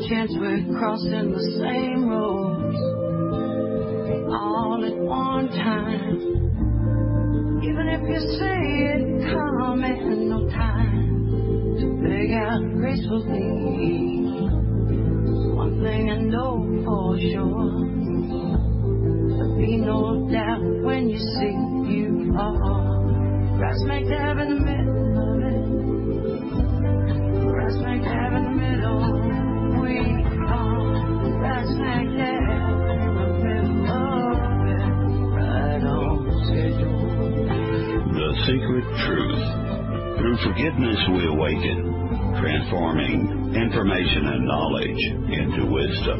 chance we're crossing the same roads all at one time. Even if you say it calm and no time to beg out gracefully. One thing I know for sure, there'll be no doubt when you see you fall. Right smack dab in the middle of it. Right smack dab in the middle. We are right smack dab in the middle of it. Right on schedule. The Secret Truth. Through forgiveness we awaken, transforming information and knowledge into wisdom.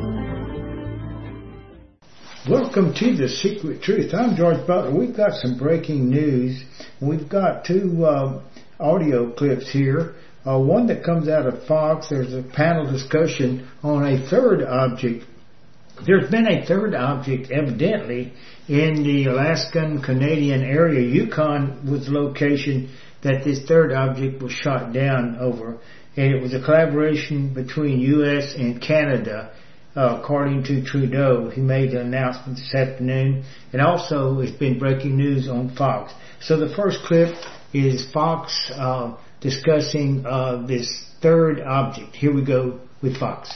Welcome to The Secret Truth. I'm George Butler. We've got some breaking news. We've got two audio clips here. One that comes out of Fox. There's a panel discussion on a third object. There's been a third object evidently in the Alaskan-Canadian area. Yukon was the location that this third object was shot down over. And it was a collaboration between U.S. and Canada, according to Trudeau. He made an announcement this afternoon. And also it's been breaking news on Fox. So the first clip is Fox discussing this third object. Here we go with Fox.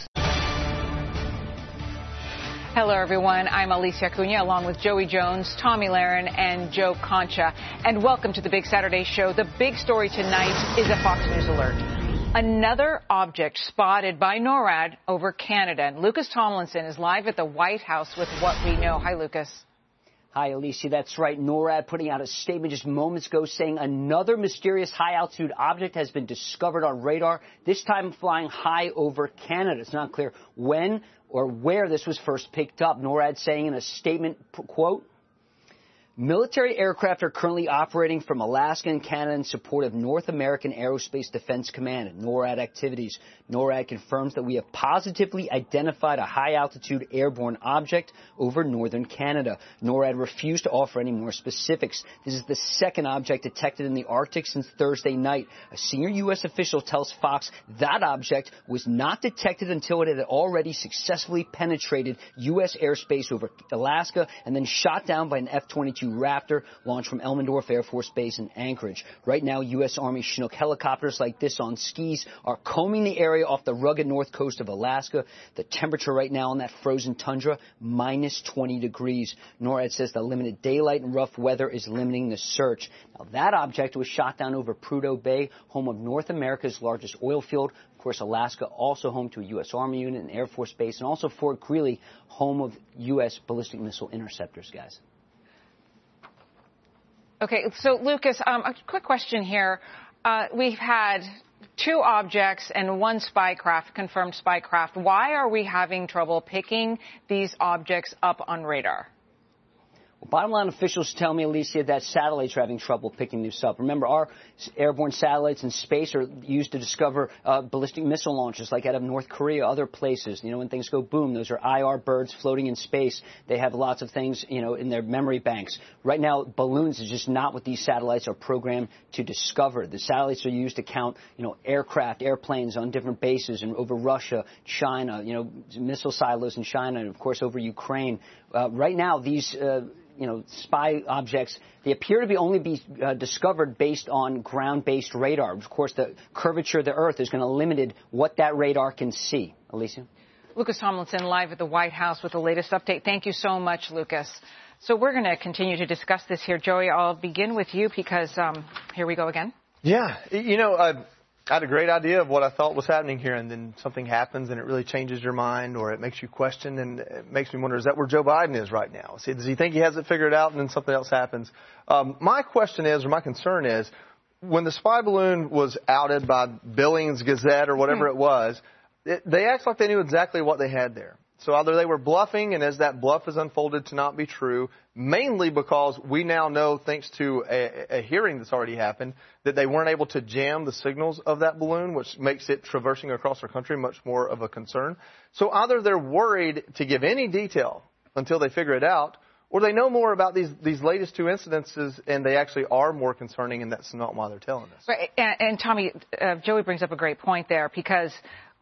Hello, everyone. I'm Alicia Cunha, along with Joey Jones, Tommy Lahren, and Joe Concha. And welcome to the Big Saturday Show. The big story tonight is a Fox News alert. Another object spotted by NORAD over Canada. And Lucas Tomlinson is live at the White House with what we know. Hi, Lucas. Hi, Alicia. That's right. NORAD putting out a statement just moments ago saying another mysterious high-altitude object has been discovered on radar, this time flying high over Canada. It's not clear when or where this was first picked up. NORAD saying in a statement, quote, military aircraft are currently operating from Alaska and Canada in support of North American Aerospace Defense Command and NORAD activities. NORAD confirms that we have positively identified a high-altitude airborne object over northern Canada. NORAD refused to offer any more specifics. This is the second object detected in the Arctic since Thursday night. A senior U.S. official tells Fox that object was not detected until it had already successfully penetrated U.S. airspace over Alaska and then shot down by an F-22 Raptor launched from Elmendorf Air Force Base in Anchorage. Right now, U.S. Army Chinook helicopters like this on skis are combing the area off the rugged north coast of Alaska. The temperature right now on that frozen tundra, minus 20 degrees. NORAD says the limited daylight and rough weather is limiting the search. Now, that object was shot down over Prudhoe Bay, home of North America's largest oil field. Of course, Alaska also home to a U.S. Army unit and Air Force Base, and also Fort Greely, home of U.S. ballistic missile interceptors, guys. Okay, so Lucas, a quick question here. We've had two objects and one spycraft, confirmed spycraft. Why are we having trouble picking these objects up on radar? Bottom line officials tell me, Alicia, that satellites are having trouble picking this up. Remember, our airborne satellites in space are used to discover ballistic missile launches like out of North Korea, other places. You know, when things go boom, those are IR birds floating in space. They have lots of things, you know, in their memory banks. Right now, balloons is just not what these satellites are programmed to discover. The satellites are used to count, you know, aircraft, airplanes on different bases and over Russia, China, you know, missile silos in China, and, of course, over Ukraine. Right now, these spy objects, they appear to only be discovered based on ground-based radar. Of course, the curvature of the Earth is going to limit what that radar can see. Alicia? Lucas Tomlinson live at the White House with the latest update. Thank you so much, Lucas. So we're going to continue to discuss this here. Joey, I'll begin with you because here we go again. Yeah, you know, I had a great idea of what I thought was happening here, and then something happens and it really changes your mind, or it makes you question, and it makes me wonder, is that where Joe Biden is right now? See, does he think he has it figured out and then something else happens? My question is, or my concern is, when the spy balloon was outed by Billings Gazette or whatever it was, they act like they knew exactly what they had there. So either they were bluffing, and as that bluff is unfolded to not be true, mainly because we now know, thanks to a hearing that's already happened, that they weren't able to jam the signals of that balloon, which makes it traversing across our country much more of a concern. So either they're worried to give any detail until they figure it out, or they know more about these latest two incidences, and they actually are more concerning, and that's not why they're telling us. Right. And Tommy, Joey brings up a great point there, because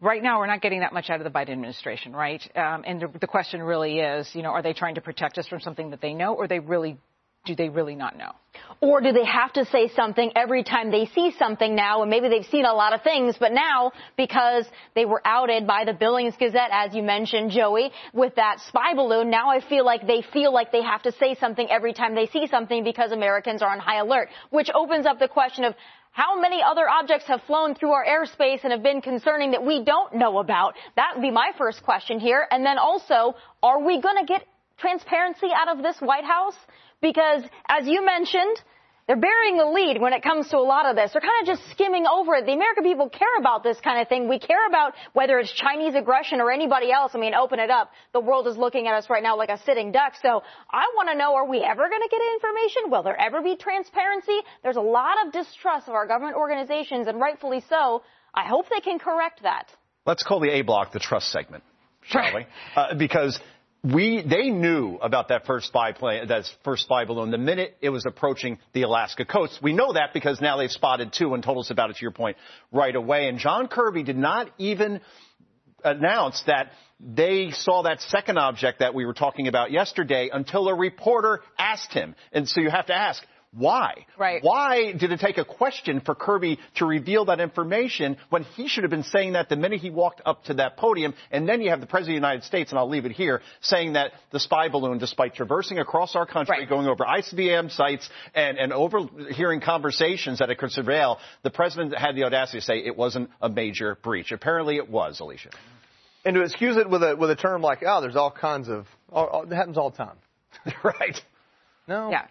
right now we're not getting that much out of the Biden administration, right? And the question really is, are they trying to protect us from something that they know, or do they really not know? Or do they have to say something every time they see something now? And maybe they've seen a lot of things, but now, because they were outed by the Billings Gazette, as you mentioned, Joey, with that spy balloon, now I feel like they have to say something every time they see something because Americans are on high alert, which opens up the question of how many other objects have flown through our airspace and have been concerning that we don't know about? That would be my first question here. And then also, are we going to get transparency out of this White House? Because, as you mentioned, they're burying the lead when it comes to a lot of this. They're kind of just skimming over it. The American people care about this kind of thing. We care about whether it's Chinese aggression or anybody else. I mean, open it up. The world is looking at us right now like a sitting duck. So I want to know, are we ever going to get information? Will there ever be transparency? There's a lot of distrust of our government organizations, and rightfully so. I hope they can correct that. Let's call the A block the trust segment, shall we? Because they knew about that first spy balloon the minute it was approaching the Alaska coast. We know that because now they've spotted two and told us about it, to your point, right away. And John Kirby did not even announce that they saw that second object that we were talking about yesterday until a reporter asked him. And so you have to ask, why? Right. Why did it take a question for Kirby to reveal that information when he should have been saying that the minute he walked up to that podium? And then you have the President of the United States, and I'll leave it here, saying that the spy balloon, despite traversing across our country, going over ICBM sites and overhearing conversations that it could surveil, the President had the audacity to say it wasn't a major breach. Apparently it was, Alicia. And to excuse it with a term like, there's all kinds of, it happens all the time. Right. No. Yeah.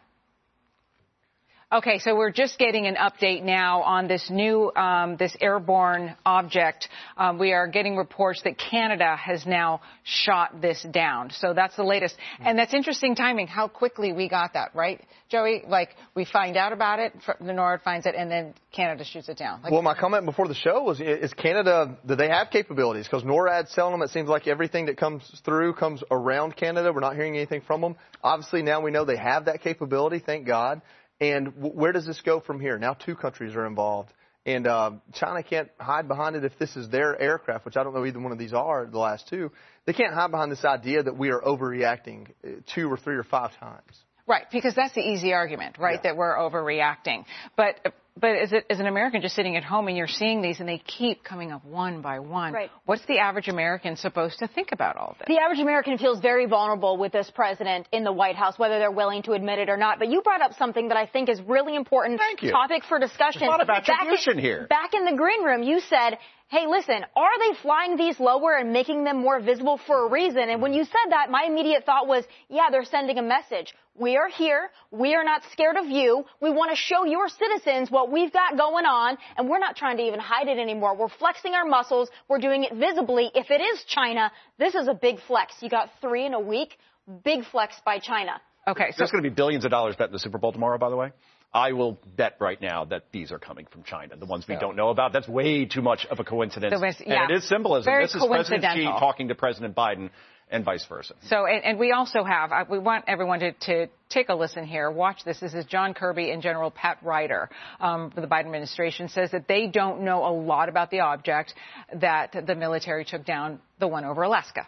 Okay, so we're just getting an update now on this new, this airborne object. We are getting reports that Canada has now shot this down. So that's the latest. And that's interesting timing, how quickly we got that, right, Joey? Like, we find out about it, the NORAD finds it, and then Canada shoots it down. Like, well, my comment before the show was, is Canada, do they have capabilities? Because NORAD's selling them. It seems like everything that comes through comes around Canada. We're not hearing anything from them. Obviously, now we know they have that capability, thank God. And where does this go from here? Now 2 countries are involved. And China can't hide behind it if this is their aircraft, which I don't know either one of these are, the last 2. They can't hide behind this idea that we are overreacting 2 or 3 or 5 times. Right, because that's the easy argument, right, that we're overreacting. But as an American just sitting at home and you're seeing these and they keep coming up one by one, what's the average American supposed to think about all this? The average American feels very vulnerable with this president in the White House, whether they're willing to admit it or not. But you brought up something that I think is really important topic for discussion. There's a lot of attribution here. Back in the green room, you said, hey, listen, are they flying these lower and making them more visible for a reason? And when you said that, my immediate thought was, yeah, they're sending a message. We are here. We are not scared of you. We want to show your citizens what we've got going on, and we're not trying to even hide it anymore. We're flexing our muscles. We're doing it visibly. If it is China, this is a big flex. You got 3 in a week. Big flex by China. Okay. So there's going to be billions of dollars bet in the Super Bowl tomorrow, by the way. I will bet right now that these are coming from China, the ones we don't know about. That's way too much of a coincidence. And it is symbolism. Very this is President Xi talking to President Biden and vice versa. So, and we also have, we want everyone to take a listen here. Watch this. This is John Kirby and General Pat Ryder for the Biden administration says that they don't know a lot about the object that the military took down, the one over Alaska.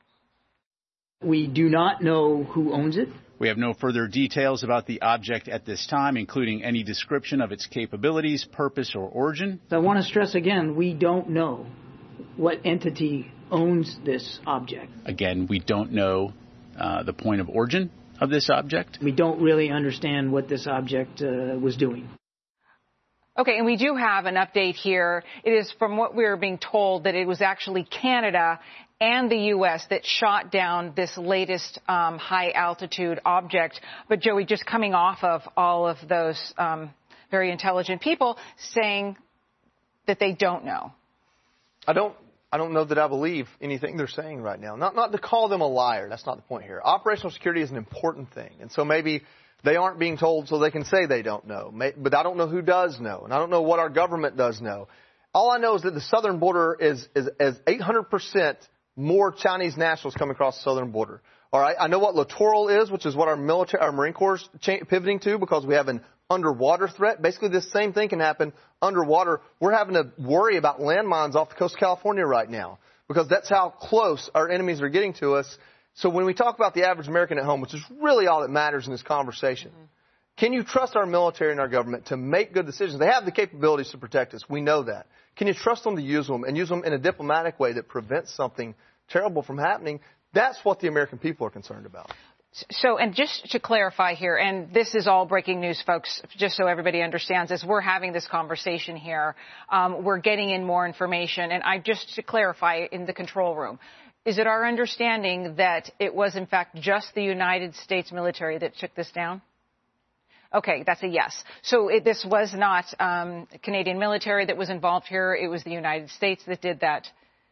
We do not know who owns it. We have no further details about the object at this time, including any description of its capabilities, purpose, or origin. I want to stress again, we don't know what entity owns this object. Again, we don't know the point of origin of this object. We don't really understand what this object was doing. Okay, and we do have an update here. It is from what we're being told that it was actually Canada and the U.S. that shot down this latest high-altitude object. But, Joey, just coming off of all of those very intelligent people saying that they don't know. I don't know that I believe anything they're saying right now. Not to call them a liar. That's not the point here. Operational security is an important thing. And so maybe they aren't being told so they can say they don't know. But I don't know who does know. And I don't know what our government does know. All I know is that the southern border is 800% more Chinese nationals coming across the southern border. All right, I know what littoral is, which is what our Marine Corps is pivoting to because we have an underwater threat. Basically, this same thing can happen underwater. We're having to worry about landmines off the coast of California right now because that's how close our enemies are getting to us. So when we talk about the average American at home, which is really all that matters in this conversation, can you trust our military and our government to make good decisions? They have the capabilities to protect us. We know that. Can you trust them to use them and use them in a diplomatic way that prevents something terrible from happening? That's what the American people are concerned about. So, and just to clarify here, and this is all breaking news, folks, just so everybody understands, as we're having this conversation here, we're getting in more information. And just to clarify, in the control room, is it our understanding that it was, in fact, just the United States military that took this down? Okay, that's a yes. So this was not Canadian military that was involved here. It was the United States that did that.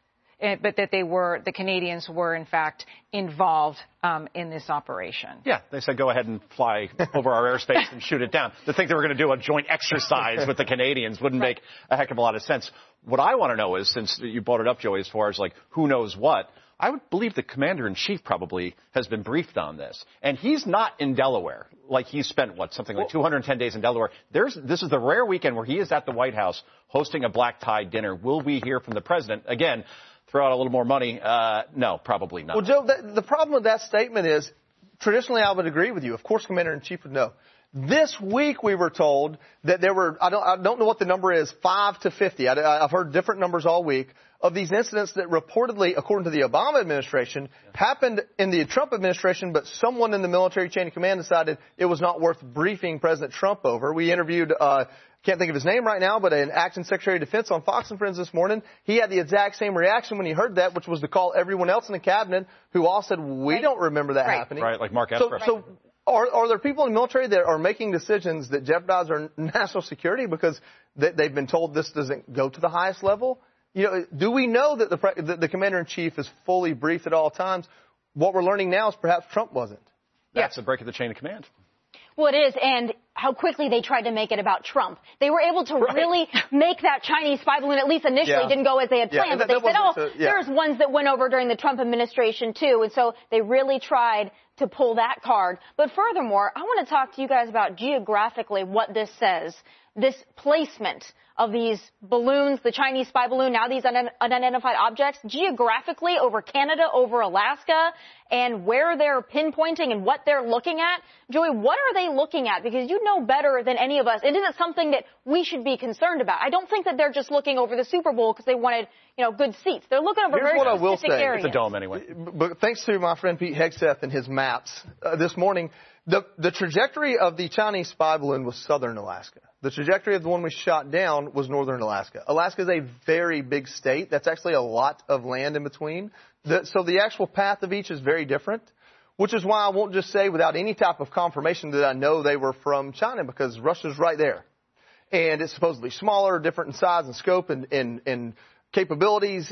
But that the Canadians were, in fact, involved in this operation. Yeah, they said go ahead and fly over our airspace and shoot it down. To think they were going to do a joint exercise with the Canadians wouldn't make a heck of a lot of sense. What I want to know is, since you brought it up, Joey, as far as like who knows what, I would believe the commander-in-chief probably has been briefed on this. And he's not in Delaware. Like, he's spent, something like 210 days in Delaware. This is the rare weekend where he is at the White House hosting a black-tie dinner. Will we hear from the president? Again, throw out a little more money. No, probably not. Well, Joe, the problem with that statement is, traditionally I would agree with you. Of course, commander-in-chief would know. This week we were told that there were, I don't know what the number is, 5 to 50. I've heard different numbers all week of these incidents that reportedly, according to the Obama administration, happened in the Trump administration, but someone in the military chain of command decided it was not worth briefing President Trump over. We interviewed, can't think of his name right now, but an acting Secretary of Defense on Fox and Friends this morning. He had the exact same reaction when he heard that, which was to call everyone else in the cabinet who all said, we don't remember that happening. Right, like Mark Esper. So are there people in the military that are making decisions that jeopardize our national security because they've been told this doesn't go to the highest level? You know, do we know that the commander-in-chief is fully briefed at all times? What we're learning now is perhaps Trump wasn't. That's a break of the chain of command. Well, it is, and how quickly they tried to make it about Trump. They were able to really make that Chinese spy balloon, at least initially, didn't go as they had planned. But they said, there's ones that went over during the Trump administration, too. And so they really tried to pull that card. But furthermore, I want to talk to you guys about geographically what this says. This placement of these balloons, the Chinese spy balloon, now these unidentified objects, geographically over Canada, over Alaska, and where they're pinpointing and what they're looking at. Joey, what are they looking at? Because you know better than any of us. It isn't something that we should be concerned about. I don't think that they're just looking over the Super Bowl because they wanted, good seats. They're looking over very specific areas. It's a dome anyway. But thanks to my friend Pete Hegseth and his maps this morning, the trajectory of the Chinese spy balloon was southern Alaska. The trajectory of the one we shot down was northern Alaska. Alaska is a very big state. That's actually a lot of land in between. So the actual path of each is very different, which is why I won't just say without any type of confirmation that I know they were from China, because Russia's right there. And it's supposedly smaller, different in size and scope and capabilities,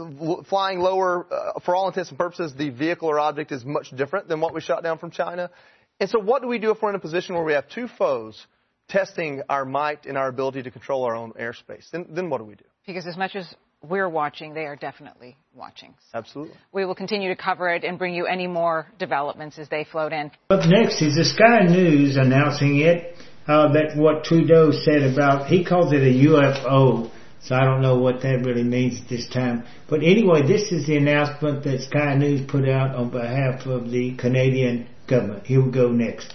flying lower. For all intents and purposes, the vehicle or object is much different than what we shot down from China. And so what do we do if we're in a position where we have two foes testing our might and our ability to control our own airspace? Then what do we do? Because as much as we're watching, they are definitely watching. Absolutely. We will continue to cover it and bring you any more developments as they float in. Up next is the Sky News announcing it, that what Trudeau said about, he calls it a UFO. So I don't know what that really means at this time. But anyway, this is the announcement that Sky News put out on behalf of the Canadian government. Here we go next.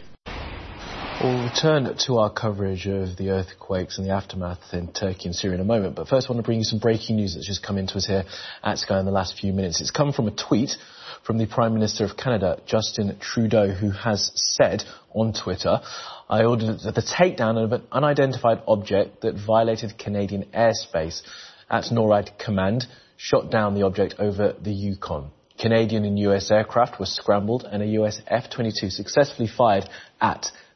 We'll return to our coverage of the earthquakes and the aftermath in Turkey and Syria in a moment. But first I want to bring you some breaking news that's just come into us here at Sky in the last few minutes. It's come from a tweet from the Prime Minister of Canada, Justin Trudeau, who has said on Twitter, I ordered the takedown of an unidentified object that violated Canadian airspace. At NORAD Command, shot down the object over the Yukon. Canadian and US aircraft were scrambled and a US F-22 successfully fired at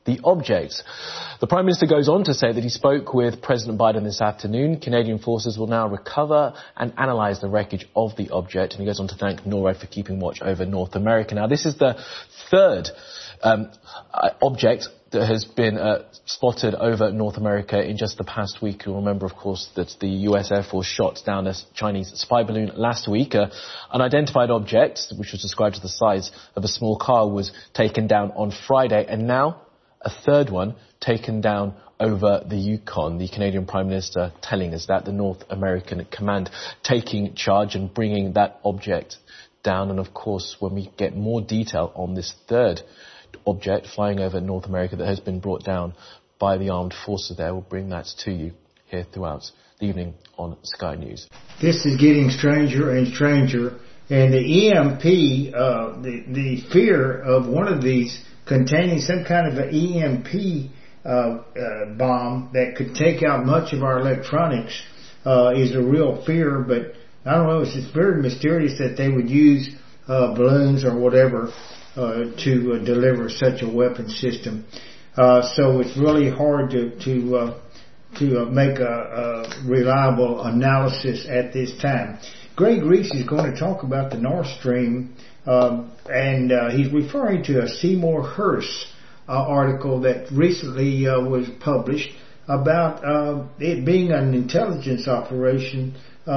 the object. The Prime Minister goes on to say that he spoke with President Biden this afternoon. Canadian forces will now recover and analyse the wreckage of the object, and he goes on to thank NORAD for keeping watch over North America. Now, this is the third object that has been spotted over North America in just the past week. You'll remember, of course, that the US Air Force shot down a Chinese spy balloon last week. An unidentified object, which was described as the size of a small car, was taken down on Friday, and now a third one taken down over the Yukon. The Canadian Prime Minister telling us that, the North American Command taking charge and bringing that object down. And of course, when we get more detail on this third object flying over North America that has been brought down by the armed forces there, we'll bring that to you here throughout the evening on Sky News. This is getting stranger and stranger, and the EMP, the fear of one of these containing some kind of an EMP bomb that could take out much of our electronics is a real fear. But I don't know, it's very mysterious that they would use balloons or whatever to deliver such a weapon system. So it's really hard to make a reliable analysis at this time. Greg Reese is going to talk about the Nord Stream, and he's referring to a Seymour Hersh article that recently was published about it being an intelligence operation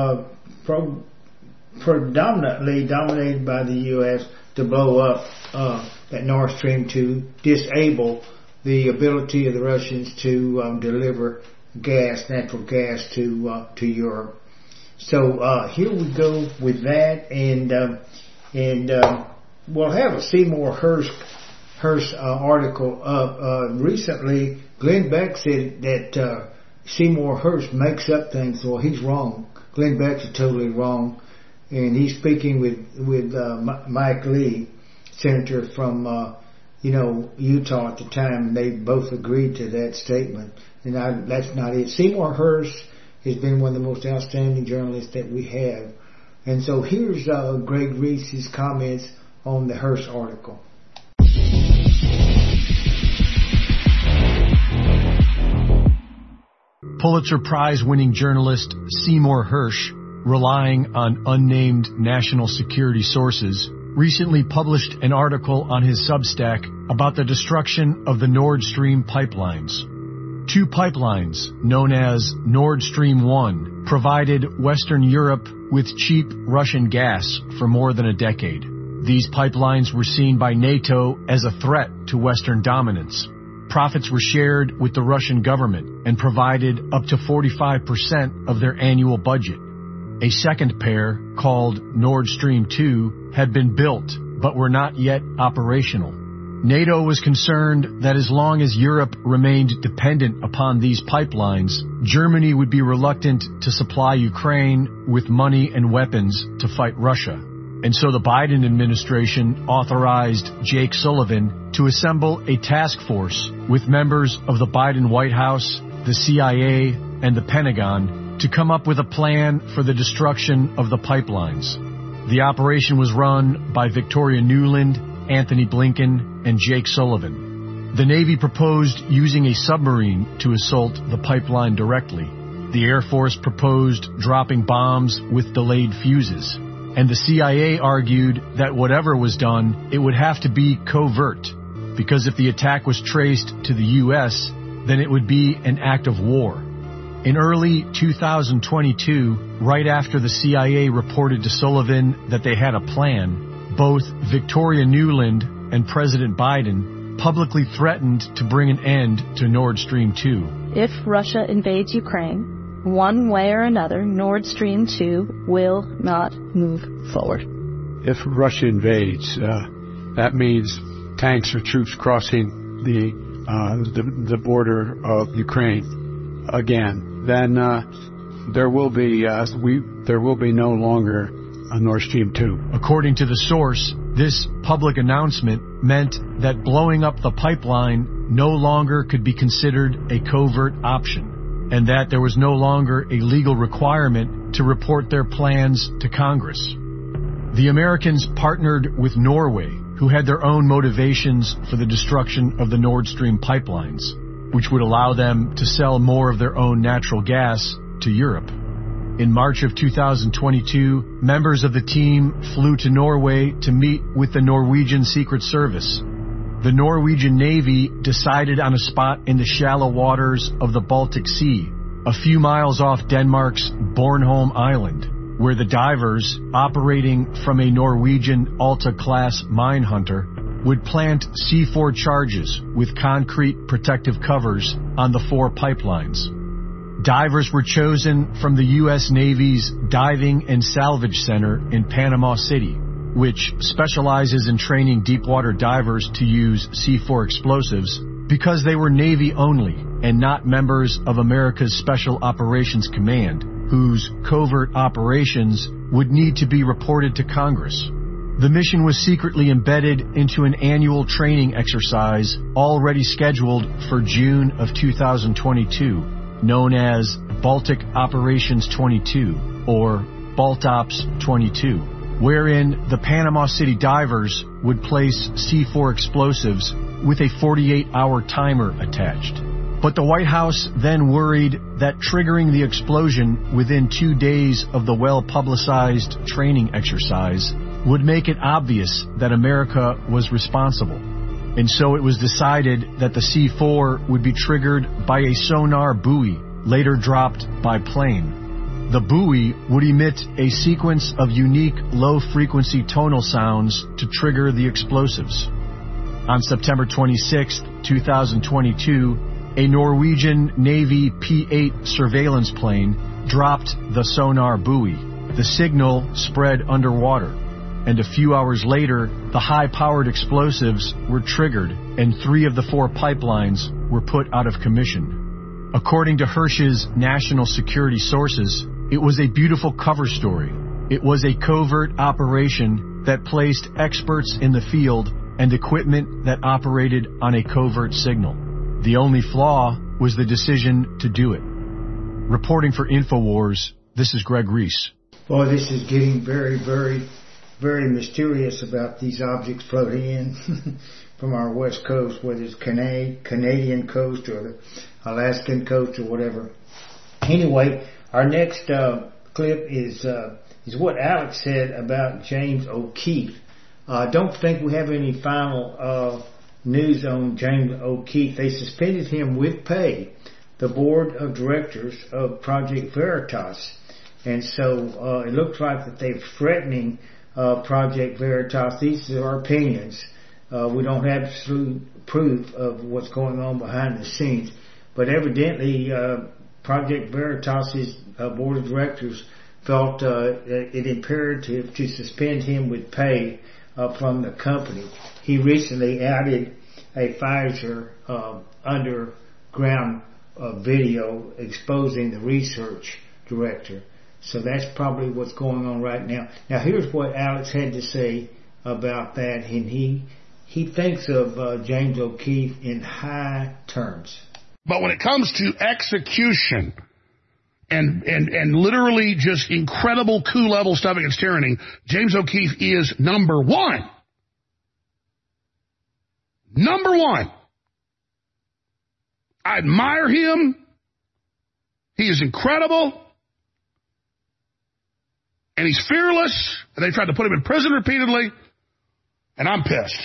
predominantly dominated by the U.S. to blow up that Nord Stream to disable the ability of the Russians to deliver natural gas to Europe. So here we go with that, and we'll have a Seymour Hersh article up. Recently, Glenn Beck said that Seymour Hersh makes up things. Well, he's wrong. Glenn Beck is totally wrong, and he's speaking with Mike Lee, senator from Utah at the time, and they both agreed to that statement. And that's not it. Seymour Hersh has been one of the most outstanding journalists that we have. And so here's Greg Reese's comments on the Hersh article. Pulitzer Prize-winning journalist Seymour Hersh, relying on unnamed national security sources, recently published an article on his Substack about the destruction of the Nord Stream pipelines. Two pipelines, known as Nord Stream 1, provided Western Europe with cheap Russian gas for more than a decade. These pipelines were seen by NATO as a threat to Western dominance. Profits were shared with the Russian government and provided up to 45% of their annual budget. A second pair, called Nord Stream 2, had been built but were not yet operational. NATO was concerned that as long as Europe remained dependent upon these pipelines, Germany would be reluctant to supply Ukraine with money and weapons to fight Russia. And so the Biden administration authorized Jake Sullivan to assemble a task force with members of the Biden White House, the CIA, and the Pentagon to come up with a plan for the destruction of the pipelines. The operation was run by Victoria Nuland, Anthony Blinken, and Jake Sullivan. The Navy proposed using a submarine to assault the pipeline directly. The Air Force proposed dropping bombs with delayed fuses. And the CIA argued that whatever was done, it would have to be covert, because if the attack was traced to the U.S., then it would be an act of war. In early 2022, right after the CIA reported to Sullivan that they had a plan, both Victoria Nuland and President Biden publicly threatened to bring an end to Nord Stream 2. If Russia invades Ukraine, one way or another, Nord Stream 2 will not move forward. If Russia invades, that means tanks or troops crossing the border of Ukraine again. Then there will be no longer a Nord Stream 2. According to the source, this public announcement meant that blowing up the pipeline no longer could be considered a covert option, and that there was no longer a legal requirement to report their plans to Congress. The Americans partnered with Norway, who had their own motivations for the destruction of the Nord Stream pipelines, which would allow them to sell more of their own natural gas to Europe. In March of 2022, members of the team flew to Norway to meet with the Norwegian Secret Service. The Norwegian Navy decided on a spot in the shallow waters of the Baltic Sea, a few miles off Denmark's Bornholm Island, where the divers, operating from a Norwegian Alta-class mine hunter, would plant C4 charges with concrete protective covers on the 4 pipelines. Divers were chosen from the U.S. Navy's Diving and Salvage Center in Panama City, which specializes in training deepwater divers to use C4 explosives because they were Navy only and not members of America's Special Operations Command, whose covert operations would need to be reported to Congress. The mission was secretly embedded into an annual training exercise already scheduled for June of 2022, known as Baltic Operations 22, or BALTOPS 22, wherein the Panama City divers would place C4 explosives with a 48-hour timer attached. But the White House then worried that triggering the explosion within 2 days of the well-publicized training exercise would make it obvious that America was responsible. And so it was decided that the C4 would be triggered by a sonar buoy, later dropped by plane. The buoy would emit a sequence of unique low-frequency tonal sounds to trigger the explosives. On September 26, 2022, a Norwegian Navy P-8 surveillance plane dropped the sonar buoy. The signal spread underwater, and a few hours later, the high-powered explosives were triggered, and 3 of the 4 pipelines were put out of commission. According to Hersh's national security sources, it was a beautiful cover story. It was a covert operation that placed experts in the field and equipment that operated on a covert signal. The only flaw was the decision to do it. Reporting for InfoWars, this is Greg Reese. Boy, this is getting very, very, very mysterious about these objects floating in from our west coast, whether it's Canadian coast or the Alaskan coast or whatever. Anyway, our next clip is what Alex said about James O'Keefe. Don't think we have any final news on James O'Keefe. They suspended him with pay, the board of directors of Project Veritas. And so it looks like that they're threatening Project Veritas. These are our opinions. We don't have absolute proof of what's going on behind the scenes. But evidently, Project Veritas' board of directors felt it imperative to suspend him with pay from the company. He recently added a Pfizer underground video exposing the research director. So that's probably what's going on right now. Now here's what Alex had to say about that, and he thinks of James O'Keefe in high terms. But when it comes to execution and literally just incredible coup level stuff against tyranny, James O'Keefe is number one. Number one. I admire him. He is incredible. And he's fearless. And they tried to put him in prison repeatedly. And I'm pissed.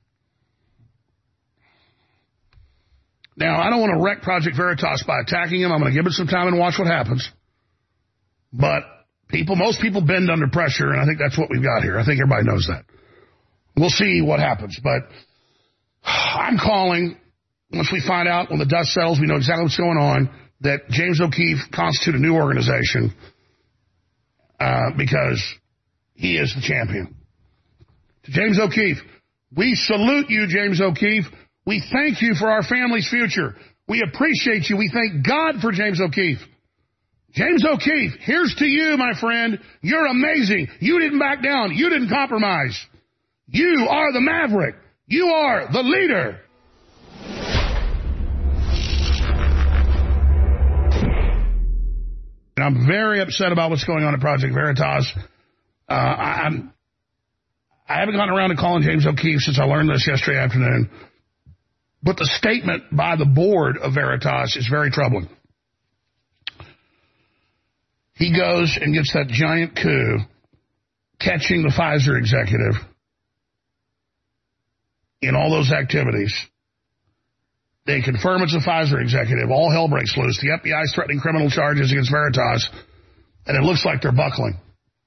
Now, I don't want to wreck Project Veritas by attacking him. I'm going to give it some time and watch what happens. But most people bend under pressure, and I think that's what we've got here. I think everybody knows that. We'll see what happens. But I'm calling, once we find out, when the dust settles, we know exactly what's going on, that James O'Keefe constitute a new organization because he is the champion. To James O'Keefe, we salute you, James O'Keefe. We thank you for our family's future. We appreciate you. We thank God for James O'Keefe. James O'Keefe, here's to you, my friend. You're amazing. You didn't back down. You didn't compromise. You are the maverick. You are the leader. And I'm very upset about what's going on at Project Veritas. I haven't gotten around to calling James O'Keefe since I learned this yesterday afternoon. But the statement by the board of Veritas is very troubling. He goes and gets that giant coup, catching the Pfizer executive in all those activities. They confirm it's a Pfizer executive. All hell breaks loose. The FBI is threatening criminal charges against Veritas, and it looks like they're buckling.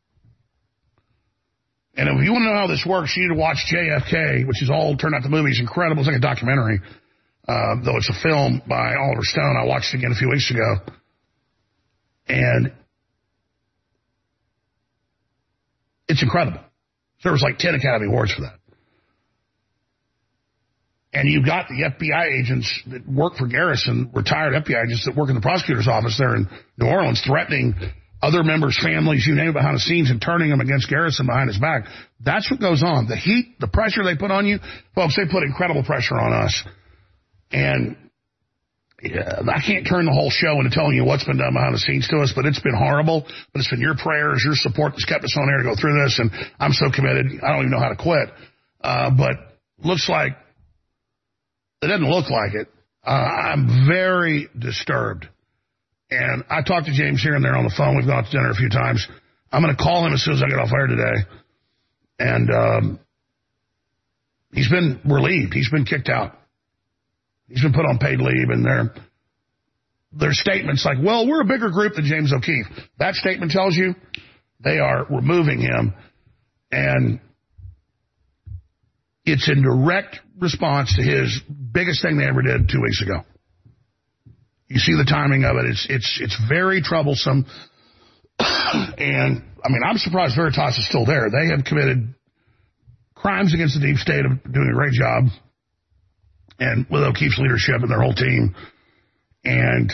And if you want to know how this works, you need to watch JFK, which is all turned out the movie. It's incredible. It's like a documentary, though it's a film by Oliver Stone. I watched it again a few weeks ago. And it's incredible. There was like 10 Academy Awards for that. And you've got the FBI agents that work for Garrison, retired FBI agents that work in the prosecutor's office there in New Orleans, threatening other members' families, you name it, behind the scenes, and turning them against Garrison behind his back. That's what goes on. The heat, the pressure they put on you, folks, they put incredible pressure on us. And I can't turn the whole show into telling you what's been done behind the scenes to us, but it's been horrible. But it's been your prayers, your support that's kept us on air to go through this, and I'm so committed, I don't even know how to quit. But looks like, it doesn't look like it. I'm very disturbed. And I talked to James here and there on the phone. We've gone to dinner a few times. I'm going to call him as soon as I get off air today. And he's been relieved. He's been kicked out. He's been put on paid leave. And their statements like, well, we're a bigger group than James O'Keefe. That statement tells you they are removing him. And it's in direct response to his biggest thing they ever did 2 weeks ago. You see the timing of it. It's very troublesome. And, I mean, I'm surprised Veritas is still there. They have committed crimes against the deep state of doing a great job. And with O'Keefe's leadership and their whole team. And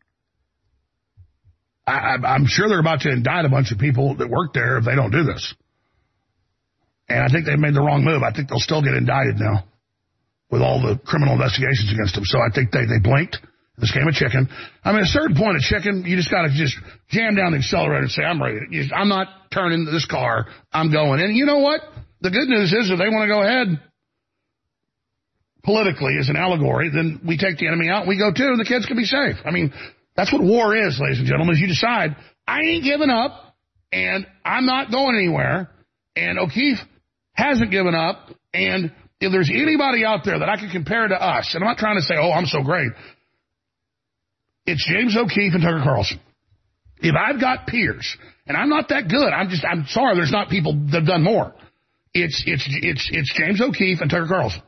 I'm sure they're about to indict a bunch of people that work there if they don't do this. And I think they've made the wrong move. I think they'll still get indicted now with all the criminal investigations against them. So I think they blinked. This game of chicken. I mean, a certain point of chicken, you just got to just jam down the accelerator and say, I'm ready. I'm not turning this car. I'm going. And you know what? The good news is if they want to go ahead politically as an allegory, then we take the enemy out and we go too, and the kids can be safe. I mean, that's what war is, ladies and gentlemen, is you decide, I ain't giving up, and I'm not going anywhere, and O'Keefe hasn't given up, and if there's anybody out there that I can compare to us, and I'm not trying to say, oh, I'm so great, it's James O'Keefe and Tucker Carlson. If I've got peers, and I'm not that good, I'm sorry there's not people that have done more. It's James O'Keefe and Tucker Carlson.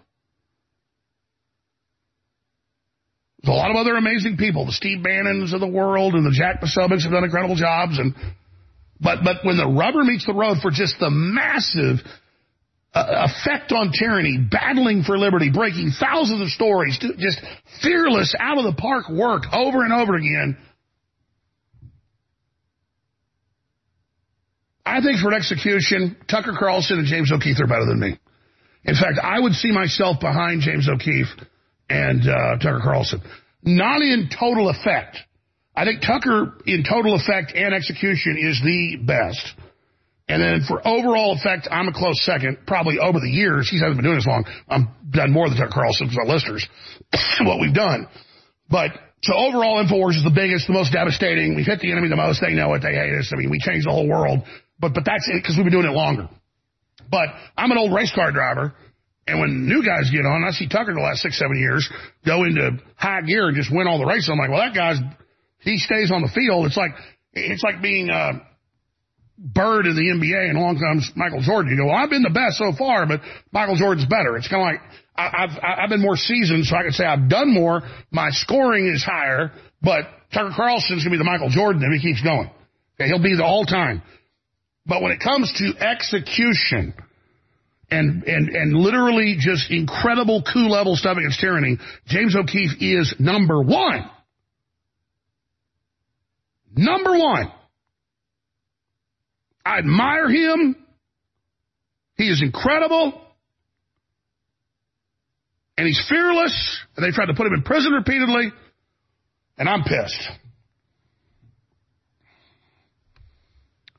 There's a lot of other amazing people. The Steve Bannons of the world and the Jack Posobics have done incredible jobs. But when the rubber meets the road for just the massive effect on tyranny, battling for liberty, breaking thousands of stories, just fearless, out-of-the-park work over and over again. I think for an execution, Tucker Carlson and James O'Keefe are better than me. In fact, I would see myself behind James O'Keefe and Tucker Carlson. Not in total effect. I think Tucker, in total effect and execution, is the best. And then for overall effect, I'm a close second. Probably over the years, he hasn't been doing this long. I've done more than Tucker Carlson because our listeners, what we've done. But so overall, InfoWars is the biggest, the most devastating. We've hit the enemy the most. They know it. They hate us. I mean, we changed the whole world. But that's it because we've been doing it longer. But I'm an old race car driver. And when new guys get on, I see Tucker the last 6-7 years go into high gear and just win all the races. I'm like, well, that guy's, he stays on the field. It's like being Bird in the NBA, and along comes Michael Jordan. You go, well, I've been the best so far, but Michael Jordan's better. It's kind of like I've been more seasoned, so I can say I've done more. My scoring is higher, but Tucker Carlson's gonna be the Michael Jordan if he keeps going. Okay, he'll be the all-time. But when it comes to execution and literally just incredible coup-level stuff against tyranny, James O'Keefe is number one. Number one. I admire him. He is incredible. And he's fearless. And they tried to put him in prison repeatedly. And I'm pissed.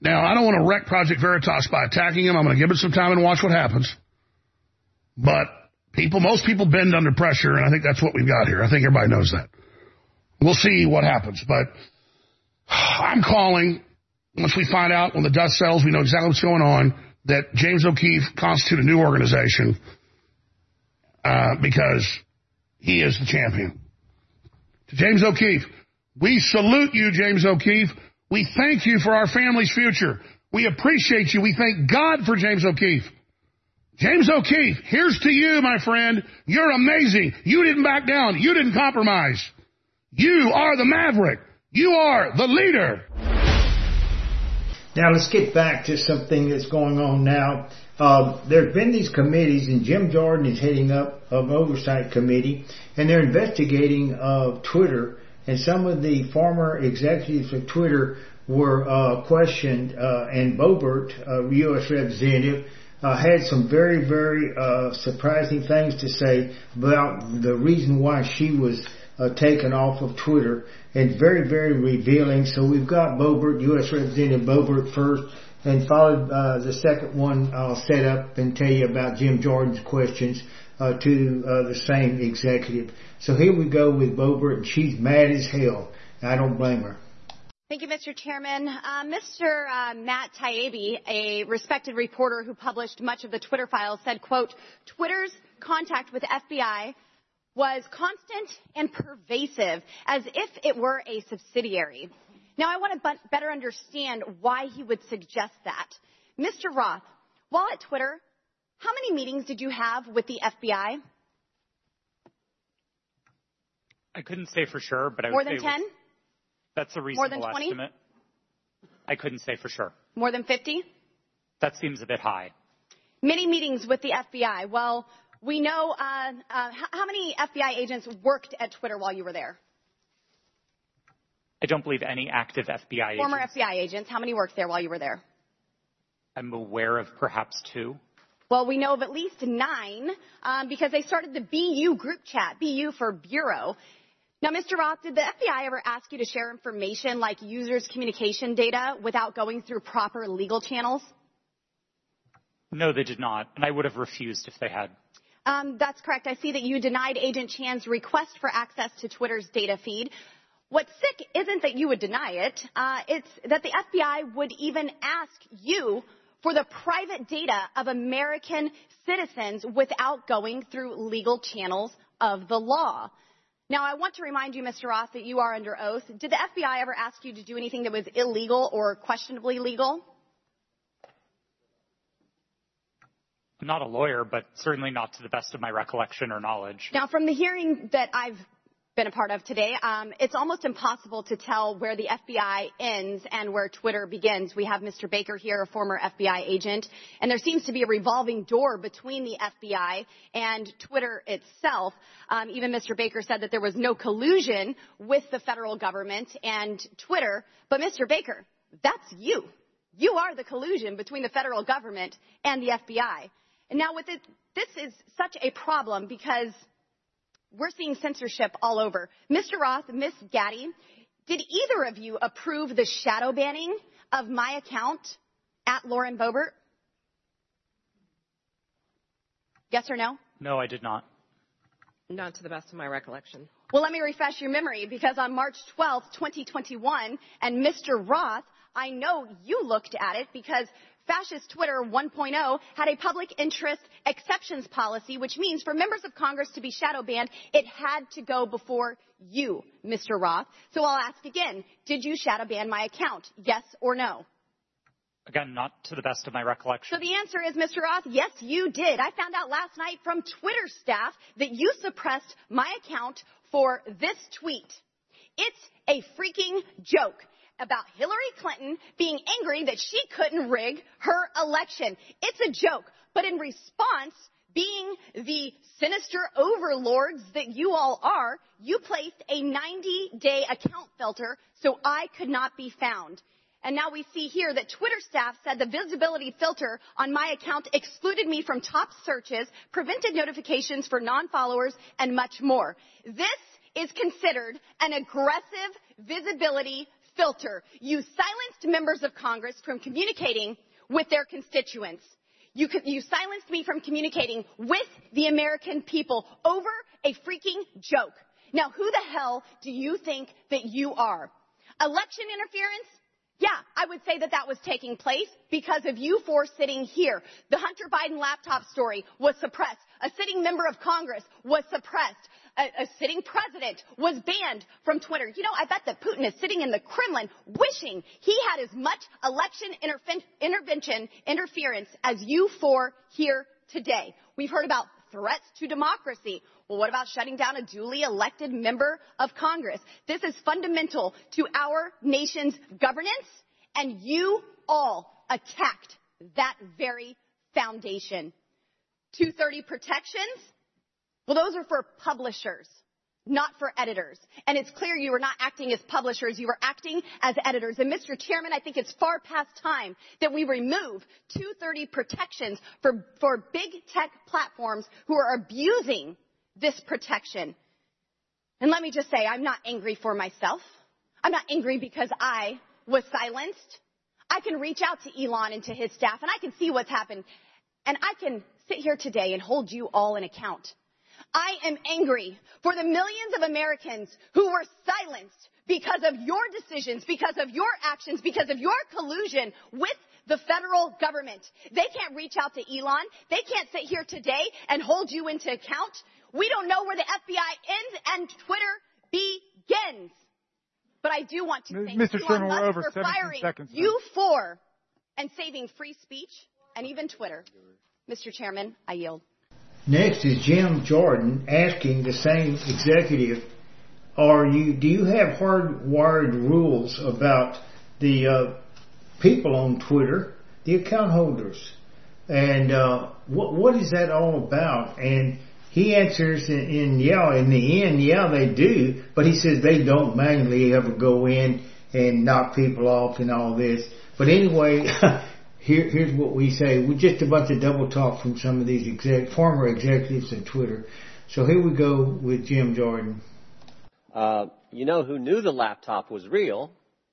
Now, I don't want to wreck Project Veritas by attacking him. I'm going to give it some time and watch what happens. But most people bend under pressure, and I think that's what we've got here. I think everybody knows that. We'll see what happens. But I'm calling, once we find out, when the dust settles, we know exactly what's going on, that James O'Keefe constitute a new organization because he is the champion. To James O'Keefe, we salute you, James O'Keefe. We thank you for our family's future. We appreciate you. We thank God for James O'Keefe. James O'Keefe, here's to you, my friend. You're amazing. You didn't back down. You didn't compromise. You are the maverick. You are the leader. Now let's get back to something that's going on now. There's been these committees, and Jim Jordan is heading up an oversight committee, and they're investigating Twitter. And some of the former executives of Twitter were questioned, and Boebert, U.S. representative, had some very, very surprising things to say about the reason why she was taken off of Twitter, and very, very revealing. So we've got Boebert, U.S. Representative Boebert first, and followed the second one I'll set up and tell you about Jim Jordan's questions to the same executive. So here we go with Boebert, and she's mad as hell. I don't blame her. Thank you, Mr. Chairman. Mr. Matt Taibbi, a respected reporter who published much of the Twitter files, said, quote, Twitter's contact with FBI was constant and pervasive, as if it were a subsidiary. Now, I want to better understand why he would suggest that. Mr. Roth, while at Twitter, how many meetings did you have with the FBI? I couldn't say for sure, but I would More say than 10? That's a More than reasonable 20? estimate. I couldn't say for sure. More than 50? That seems a bit high. Many meetings with the FBI. Well, we know how many FBI agents worked at Twitter while you were there? I don't believe any active FBI Former agents. FBI agents. How many worked there while you were there? I'm aware of perhaps 2. Well, we know of at least 9 because they started the BU group chat, BU for Bureau. Now, Mr. Roth, did the FBI ever ask you to share information like users' communication data without going through proper legal channels? No, they did not, and I would have refused if they had. That's correct. I see that you denied Agent Chan's request for access to Twitter's data feed. What's sick isn't that you would deny it. It's that the FBI would even ask you for the private data of American citizens without going through legal channels of the law. Now, I want to remind you, Mr. Roth, that you are under oath. Did the FBI ever ask you to do anything that was illegal or questionably legal? I'm not a lawyer, but certainly not to the best of my recollection or knowledge. Now, from the hearing that I've been a part of today, it's almost impossible to tell where the FBI ends and where Twitter begins. We have Mr. Baker here, a former FBI agent, and there seems to be a revolving door between the FBI and Twitter itself. Even Mr. Baker said that there was no collusion with the federal government and Twitter. But Mr. Baker, that's you. You are the collusion between the federal government and the FBI. And now with it, this is such a problem because we're seeing censorship all over. Mr. Roth, Ms. Gaddy, did either of you approve the shadow banning of my account at Lauren Boebert? Yes or no? No, I did not. Not to the best of my recollection. Well, let me refresh your memory because on March 12th, 2021, and Mr. Roth, I know you looked at it because Fascist Twitter 1.0 had a public interest exceptions policy, which means for members of Congress to be shadow banned, it had to go before you, Mr. Roth. So I'll ask again, did you shadow ban my account? Yes or no? Again, not to the best of my recollection. So the answer is, Mr. Roth, yes, you did. I found out last night from Twitter staff that you suppressed my account for this tweet. It's a freaking joke about Hillary Clinton being angry that she couldn't rig her election. It's a joke. But in response, being the sinister overlords that you all are, you placed a 90-day account filter so I could not be found. And now we see here that Twitter staff said the visibility filter on my account excluded me from top searches, prevented notifications for non-followers, and much more. This is considered an aggressive visibility filter. You silenced members of Congress from communicating with their constituents. You silenced me from communicating with the American people over a freaking joke. Now, who the hell do you think that you are? Election interference? Yeah, I would say that was taking place because of you four sitting here. The Hunter Biden laptop story was suppressed. A sitting member of Congress was suppressed. A sitting president was banned from Twitter. You know, I bet that Putin is sitting in the Kremlin wishing he had as much election interference as you four here today. We've heard about threats to democracy. Well, what about shutting down a duly elected member of Congress? This is fundamental to our nation's governance, and you all attacked that very foundation. 230 protections? Well, those are for publishers, not for editors. And it's clear you were not acting as publishers, you were acting as editors. And Mr. Chairman, I think it's far past time that we remove 230 protections for big tech platforms who are abusing this protection. And let me just say, I'm not angry for myself. I'm not angry because I was silenced. I can reach out to Elon and to his staff, and I can see what's happened. And I can sit here today and hold you all in account. I am angry for the millions of Americans who were silenced because of your decisions, because of your actions, because of your collusion with the federal government. They can't reach out to Elon. They can't sit here today and hold you into account. We don't know where the FBI ends and Twitter begins. But I do want to thank Elon Musk for firing you four and saving free speech and even Twitter. Mr. Chairman, I yield. Next is Jim Jordan asking the same executive, do you have hardwired rules about the people on Twitter, the account holders? And what is that all about? And he answers in the end, yeah, they do, but he says they don't manually ever go in and knock people off and all this. But anyway, here's what we say. We're just a bunch of double talk from some of these former executives at Twitter. So here we go with Jim Jordan. You know who knew the laptop was real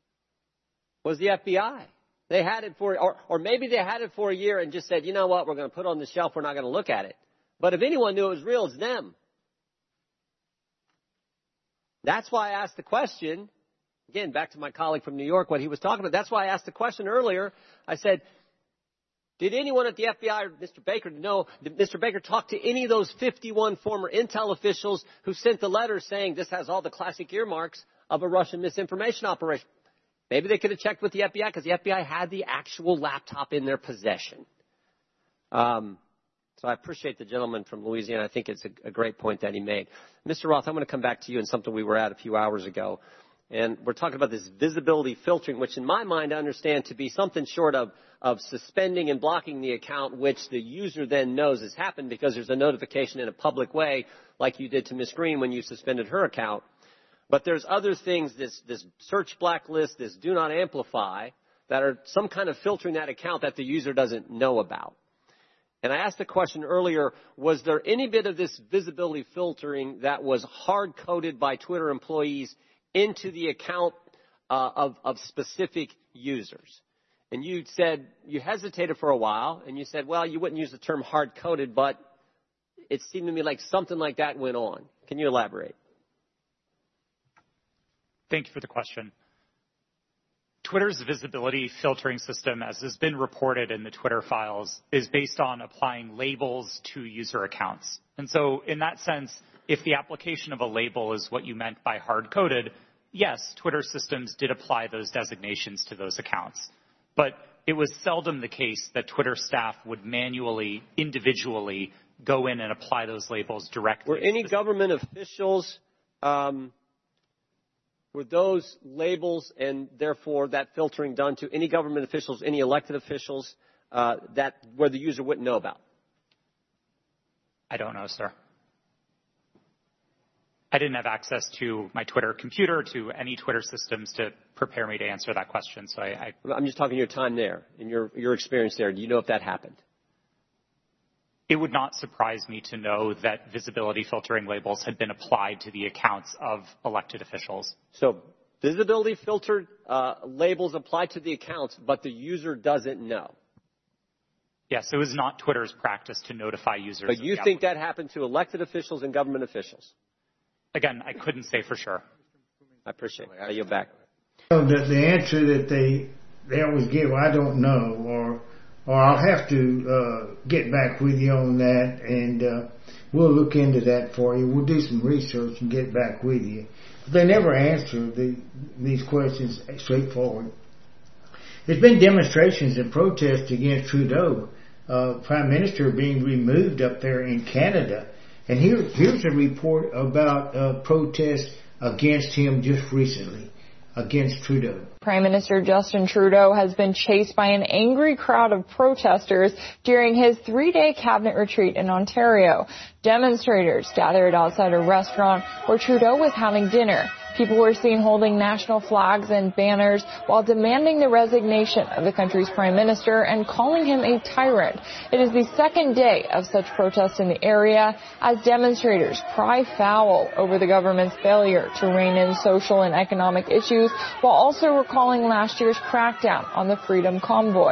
was the FBI. They had it or maybe they had it for a year and just said, you know what, we're going to put it on the shelf, we're not going to look at it. But if anyone knew it was real, it's them. That's why I asked the question. Again, back to my colleague from New York, what he was talking about. That's why I asked the question earlier. I said, did anyone at the FBI or Mr. Baker know, did Mr. Baker talk to any of those 51 former intel officials who sent the letter saying this has all the classic earmarks of a Russian misinformation operation? Maybe they could have checked with the FBI because the FBI had the actual laptop in their possession. So I appreciate the gentleman from Louisiana. I think it's a great point that he made. Mr. Roth, I'm going to come back to you in something we were at a few hours ago. And we're talking about this visibility filtering, which in my mind I understand to be something short of suspending and blocking the account, which the user then knows has happened because there's a notification in a public way, like you did to Ms. Green when you suspended her account. But there's other things, this search blacklist, this do not amplify, that are some kind of filtering that account that the user doesn't know about. And I asked the question earlier, was there any bit of this visibility filtering that was hard-coded by Twitter employees into the account of specific users? And you said you hesitated for a while, and you said, well, you wouldn't use the term hard-coded, but it seemed to me like something like that went on. Can you elaborate? Thank you for the question. Twitter's visibility filtering system, as has been reported in the Twitter files, is based on applying labels to user accounts. And so in that sense, if the application of a label is what you meant by hard-coded, yes, Twitter systems did apply those designations to those accounts. But it was seldom the case that Twitter staff would manually, individually go in and apply those labels directly. Were any government officials, were those labels and therefore that filtering done to any government officials, any elected officials, where the user wouldn't know about? I don't know, sir. I didn't have access to my Twitter computer, to any Twitter systems to prepare me to answer that question. So I'm just talking your time there, and your experience there. Do you know if that happened? It would not surprise me to know that visibility filtering labels had been applied to the accounts of elected officials. So visibility filtered labels applied to the accounts, but the user doesn't know. Yes, it was not Twitter's practice to notify users. But you think that happened to elected officials and government officials? Again, I couldn't say for sure. I appreciate it. I yield back. The answer that they always give, I don't know, or I'll have to get back with you on that, and we'll look into that for you. We'll do some research and get back with you. But they never answer these questions straightforward. There's been demonstrations and protests against Trudeau, Prime Minister, being removed up there in Canada. And here's a report about protests against him just recently, against Trudeau. Prime Minister Justin Trudeau has been chased by an angry crowd of protesters during his 3-day cabinet retreat in Ontario. Demonstrators gathered outside a restaurant where Trudeau was having dinner. People were seen holding national flags and banners while demanding the resignation of the country's prime minister and calling him a tyrant. It is the second day of such protests in the area as demonstrators cry foul over the government's failure to rein in social and economic issues while also recalling last year's crackdown on the Freedom Convoy.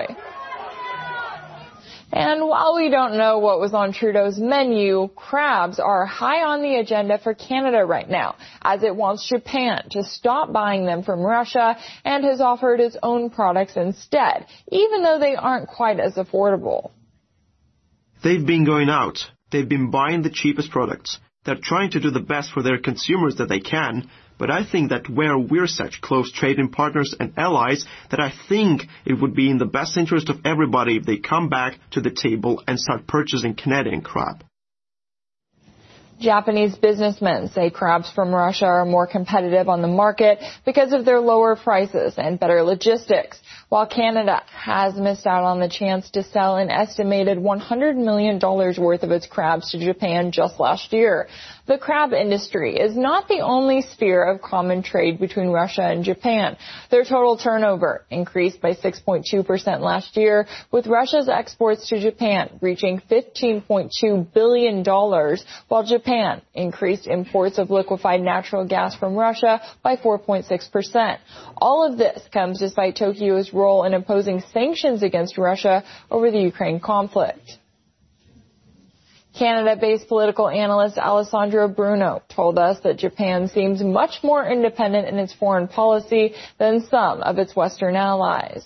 And while we don't know what was on Trudeau's menu, crabs are high on the agenda for Canada right now, as it wants Japan to stop buying them from Russia and has offered its own products instead, even though they aren't quite as affordable. They've been going out. They've been buying the cheapest products. They're trying to do the best for their consumers that they can, but I think that where we're such close trading partners and allies, that I think it would be in the best interest of everybody if they come back to the table and start purchasing Canadian crab. Japanese businessmen say crabs from Russia are more competitive on the market because of their lower prices and better logistics, while Canada has missed out on the chance to sell an estimated $100 million worth of its crabs to Japan just last year. The crab industry is not the only sphere of common trade between Russia and Japan. Their total turnover increased by 6.2% last year, with Russia's exports to Japan reaching $15.2 billion, while Japan increased imports of liquefied natural gas from Russia by 4.6%. All of this comes despite Tokyo's role in imposing sanctions against Russia over the Ukraine conflict. Canada-based political analyst Alessandro Bruno told us that Japan seems much more independent in its foreign policy than some of its Western allies.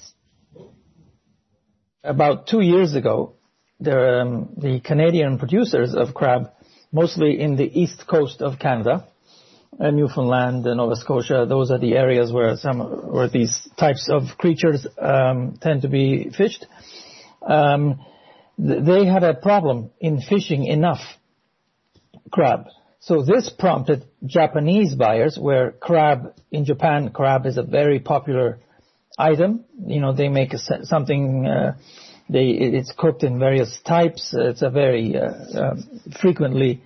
About 2 years ago, the Canadian producers of crab, mostly in the east coast of Canada, Newfoundland and Nova Scotia, those are the areas where these types of creatures tend to be fished. They had a problem in fishing enough crab. So this prompted Japanese buyers, where crab, in Japan, crab is a very popular item. You know, they make something, it's cooked in various types. It's a very frequently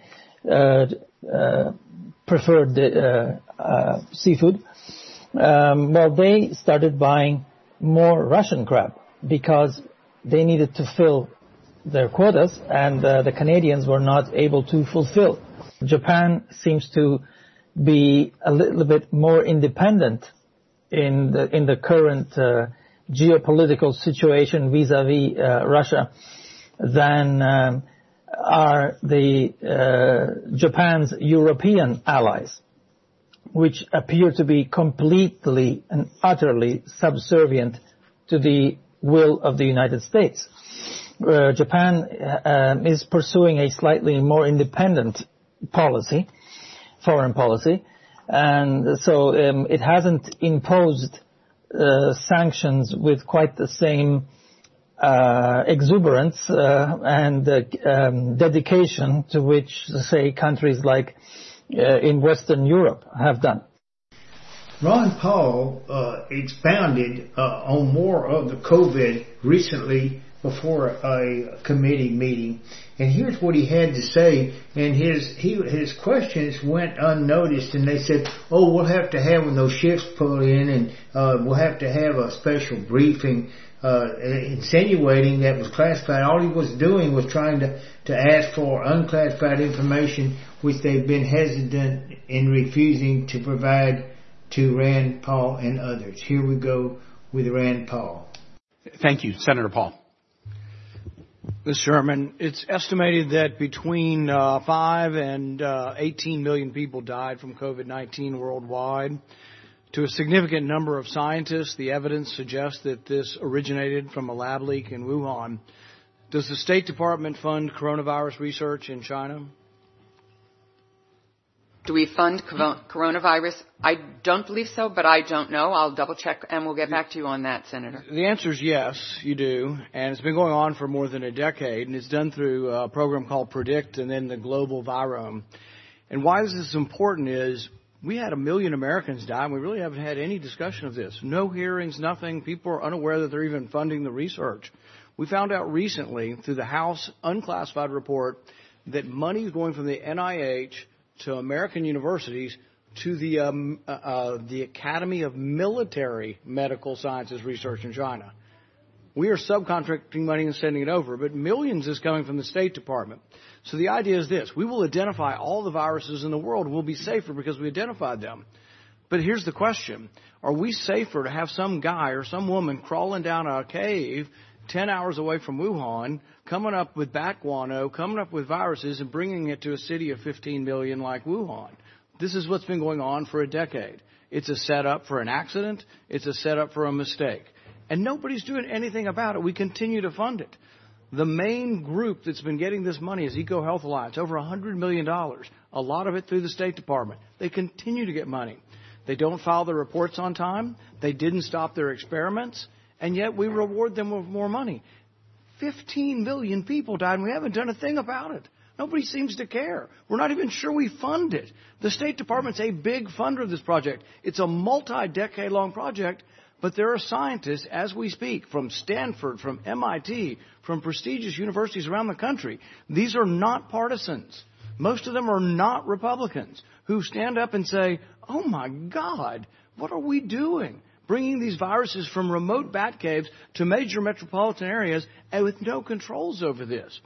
preferred seafood. Well, they started buying more Russian crab because they needed to fill their quotas, and the Canadians were not able to fulfill. Japan seems to be a little bit more independent in the current geopolitical situation vis-à-vis Russia than are the Japan's European allies, which appear to be completely and utterly subservient to the will of the United States. Japan is pursuing a slightly more independent policy, foreign policy, and so it hasn't imposed sanctions with quite the same exuberance and dedication to which, say, countries like in Western Europe have done. Ron Paul expounded on more of the COVID recently before a committee meeting, and here's what he had to say. And his questions went unnoticed, and they said, "Oh, we'll have to have when those shifts pull in, and we'll have to have a special briefing," insinuating that was classified. All he was doing was trying to ask for unclassified information, which they've been hesitant in refusing to provide to Rand Paul and others. Here we go with Rand Paul. Thank you, Senator Paul. Mr. Chairman, it's estimated that between 5 and 18 million people died from COVID-19 worldwide. To a significant number of scientists, the evidence suggests that this originated from a lab leak in Wuhan. Does the State Department fund coronavirus research in China? Do we fund coronavirus? I don't believe so, but I don't know. I'll double check and we'll get back to you on that, Senator. The answer is yes, you do. And it's been going on for more than a decade, and it's done through a program called PREDICT and then the Global Virome. And why this is important is we had 1 million Americans die, and we really haven't had any discussion of this. No hearings, nothing. People are unaware that they're even funding the research. We found out recently through the House unclassified report that money is going from the NIH to American universities to the Academy of Military Medical Sciences Research in China. We are subcontracting money and sending it over, but millions is coming from the State Department. So the idea is this. We will identify all the viruses in the world. We'll be safer because we identified them. But here's the question. Are we safer to have some guy or some woman crawling down a cave 10 hours away from Wuhan, coming up with bat guano, coming up with viruses, and bringing it to a city of 15 million like Wuhan? This is what's been going on for a decade. It's a setup for an accident. It's a setup for a mistake. And nobody's doing anything about it. We continue to fund it. The main group that's been getting this money is EcoHealth Alliance, over $100 million, a lot of it through the State Department. They continue to get money. They don't file their reports on time. They didn't stop their experiments. And yet we reward them with more money. 15 million people died, and we haven't done a thing about it. Nobody seems to care. We're not even sure we fund it. The State Department's a big funder of this project. It's a multi-decade-long project, but there are scientists, as we speak, from Stanford, from MIT, from prestigious universities around the country. These are not partisans. Most of them are not Republicans who stand up and say, oh, my God, what are we doing? Bringing these viruses from remote bat caves to major metropolitan areas and with no controls over this.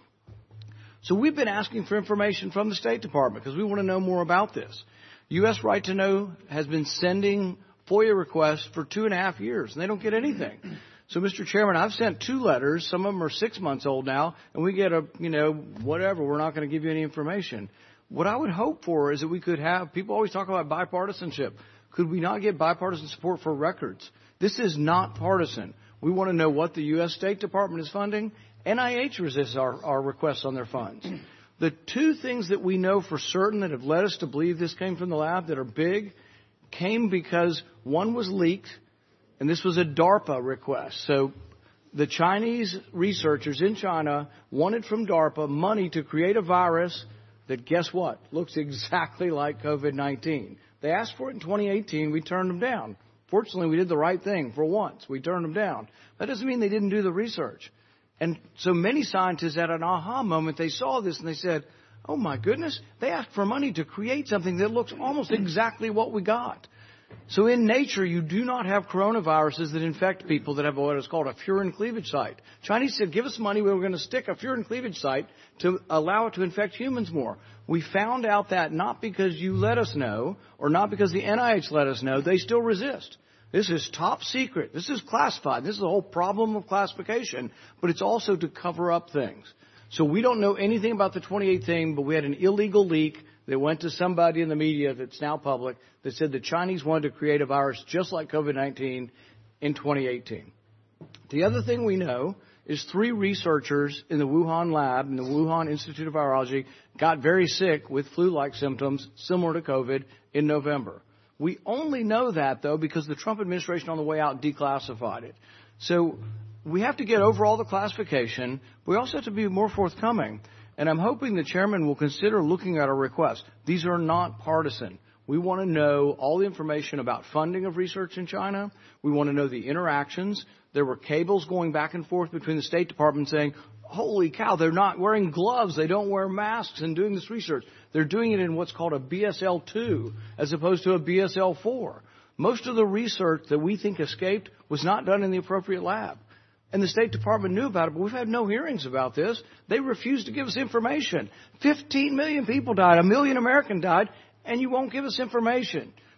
So we've been asking for information from the State Department because we want to know more about this. U.S. Right to Know has been sending FOIA requests for 2.5 years, and they don't get anything. So, Mr. Chairman, I've sent 2 letters. Some of them are 6 months old now, and we get whatever. We're not going to give you any information. What I would hope for is that we could have, people always talk about bipartisanship. Could we not get bipartisan support for records? This is not partisan. We want to know what the U.S. State Department is funding. NIH resists our requests on their funds. The 2 things that we know for certain that have led us to believe this came from the lab that are big came because one was leaked, and this was a DARPA request. So the Chinese researchers in China wanted from DARPA money to create a virus that, guess what, looks exactly like COVID-19. They asked for it in 2018. We turned them down. Fortunately, we did the right thing for once. We turned them down. That doesn't mean they didn't do the research. And so many scientists had an aha moment. They saw this and they said, oh, my goodness, they asked for money to create something that looks almost exactly what we got. So in nature, you do not have coronaviruses that infect people that have what is called a furin cleavage site. Chinese said, give us money. We were going to stick a furin cleavage site to allow it to infect humans more. We found out that not because you let us know or not because the NIH let us know. They still resist. This is top secret. This is classified. This is the whole problem of classification, but it's also to cover up things. So we don't know anything about the 28th thing, but we had an illegal leak that went to somebody in the media that's now public that said the Chinese wanted to create a virus just like COVID-19 in 2018. The other thing we know is 3 researchers in the Wuhan lab, in the Wuhan Institute of Virology, got very sick with flu-like symptoms similar to COVID in November. We only know that, though, because the Trump administration on the way out declassified it. So we have to get over all the classification. We also have to be more forthcoming. And I'm hoping the chairman will consider looking at our requests. These are not partisan. We want to know all the information about funding of research in China. We want to know the interactions. There were cables going back and forth between the State Department saying, holy cow, they're not wearing gloves. They don't wear masks and doing this research. They're doing it in what's called a BSL-2 as opposed to a BSL-4. Most of the research that we think escaped was not done in the appropriate lab. And the State Department knew about it, but we've had no hearings about this. They refused to give us information. 15 million people died. 1 million Americans died, and you won't give us information.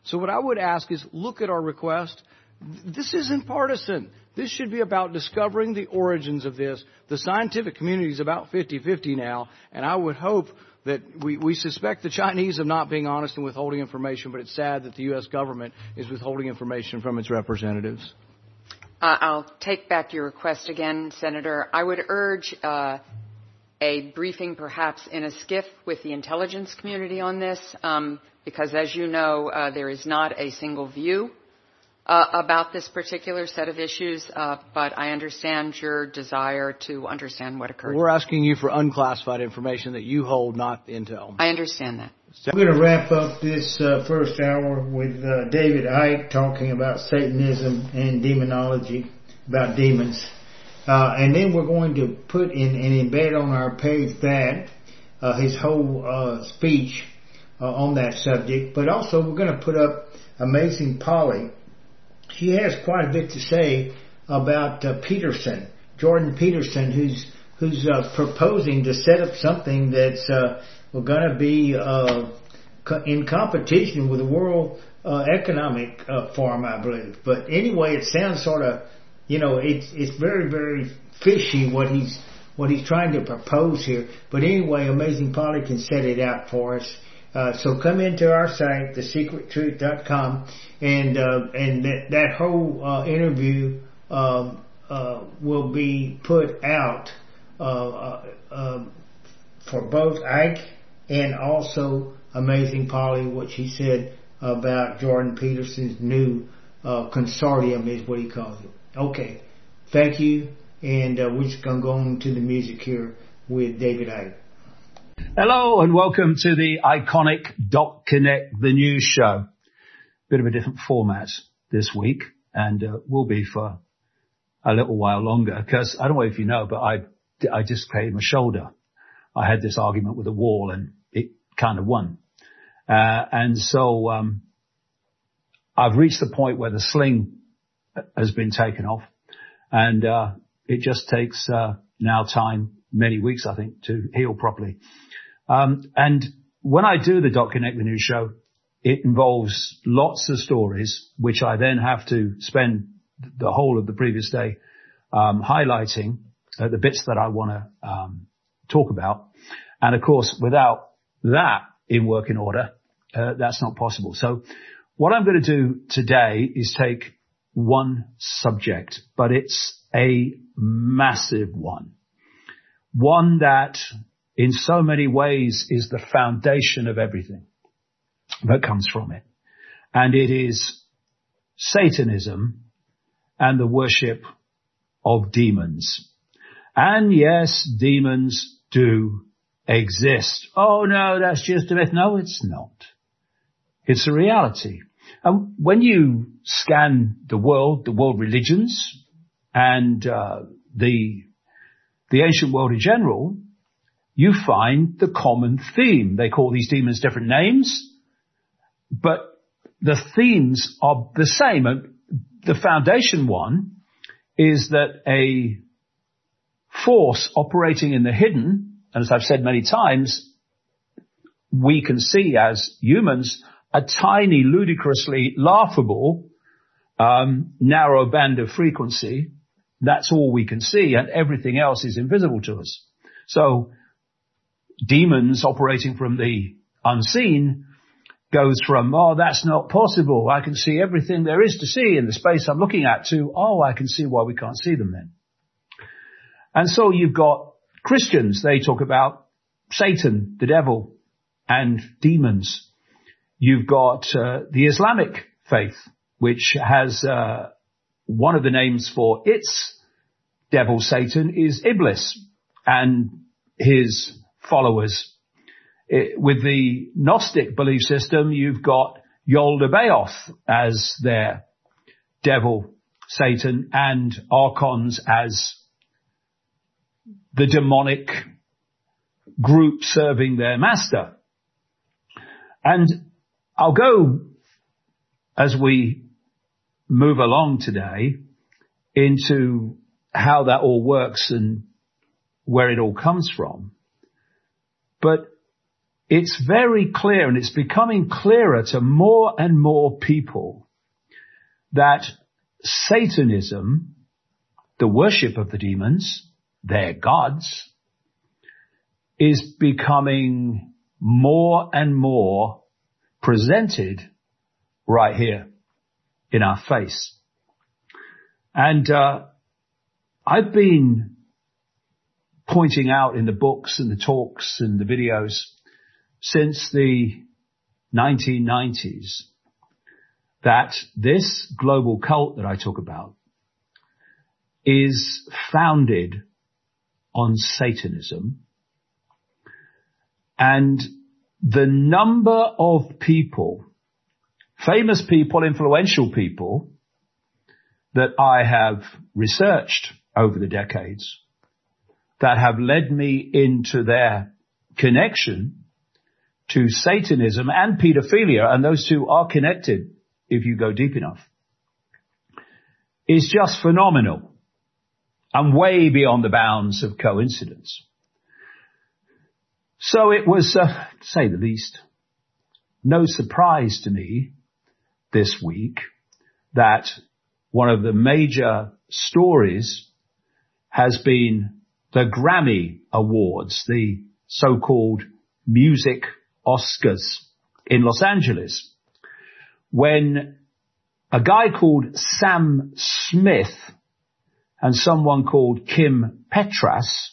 So what I would ask is look at our request. This isn't partisan. This should be about discovering the origins of this. The scientific community is about 50-50 now, and I would hope that we suspect the Chinese of not being honest and withholding information, but it's sad that the U.S. government is withholding information from its representatives. I'll take back your request again, Senator. I would urge a briefing perhaps in a skiff with the intelligence community on this, because as you know, there is not a single view about this particular set of issues, but I understand your desire to understand what occurred. We're asking you for unclassified information that you hold, not intel. I understand that. We're going to wrap up this first hour with David Icke talking about Satanism and demonology, about demons. And then we're going to put in and embed on our page that his whole speech on that subject. But also we're going to put up Amazing Polly. She has quite a bit to say about Peterson, Jordan Peterson, who's proposing to set up something that's going to be in competition with the World Economic Forum, I believe. But anyway, it sounds sort of, it's very, very fishy what he's trying to propose here. But anyway, Amazing Polly can set it out for us. So come into our site, thesecrettruth.com, and that whole interview will be put out for both Ike and also Amazing Polly, what she said about Jordan Peterson's new consortium is what he calls it. Okay, thank you, and we're just going to go on to the music here with David Icke. Hello and welcome to the iconic Doc Connect, the news show. Bit of a different format this week, and will be for a little while longer, because I don't know if you know, but I dislocated my shoulder. I had this argument with the wall and it kind of won. And so I've reached the point where the sling has been taken off, and it just takes now time, many weeks I think, to heal properly. And when I do the Doc Connect, the news show, it involves lots of stories, which I then have to spend the whole of the previous day highlighting the bits that I want to talk about. And of course, without that in working order, that's not possible. So what I'm going to do today is take one subject, but it's a massive one. One that in so many ways is the foundation of everything that comes from it. And it is Satanism and the worship of demons. And yes, demons do exist. Oh no, that's just a myth. No, it's not. It's a reality. And when you scan the world religions and the ancient world in general, you find the common theme. They call these demons different names, but the themes are the same. And the foundation one is that a force operating in the hidden, and as I've said many times, we can see as humans a tiny, ludicrously laughable, narrow band of frequency. That's all we can see, and everything else is invisible to us. So demons operating from the unseen goes from, oh, that's not possible, I can see everything there is to see in the space I'm looking at, to, oh, I can see why we can't see them then. And so you've got Christians, they talk about Satan, the devil, and demons. You've got the Islamic faith, which has one of the names for its devil, Satan, is Iblis and his followers. With the Gnostic belief system, you've got Yaldabaoth as their devil, Satan, and archons as the demonic group serving their master. And I'll go, as we move along today, into how that all works and where it all comes from. But it's very clear, and it's becoming clearer to more and more people, that Satanism, the worship of the demons, their gods, is becoming more and more presented right here in our face. And I've been pointing out in the books and the talks and the videos since the 1990s that this global cult that I talk about is founded on Satanism. And the number of people, famous people, influential people, that I have researched over the decades that have led me into their connection to Satanism and pedophilia, and those two are connected if you go deep enough, is just phenomenal and way beyond the bounds of coincidence. So it was, to say the least, no surprise to me this week that one of the major stories has been the Grammy Awards, the so-called music Oscars in Los Angeles, when a guy called Sam Smith and someone called Kim Petras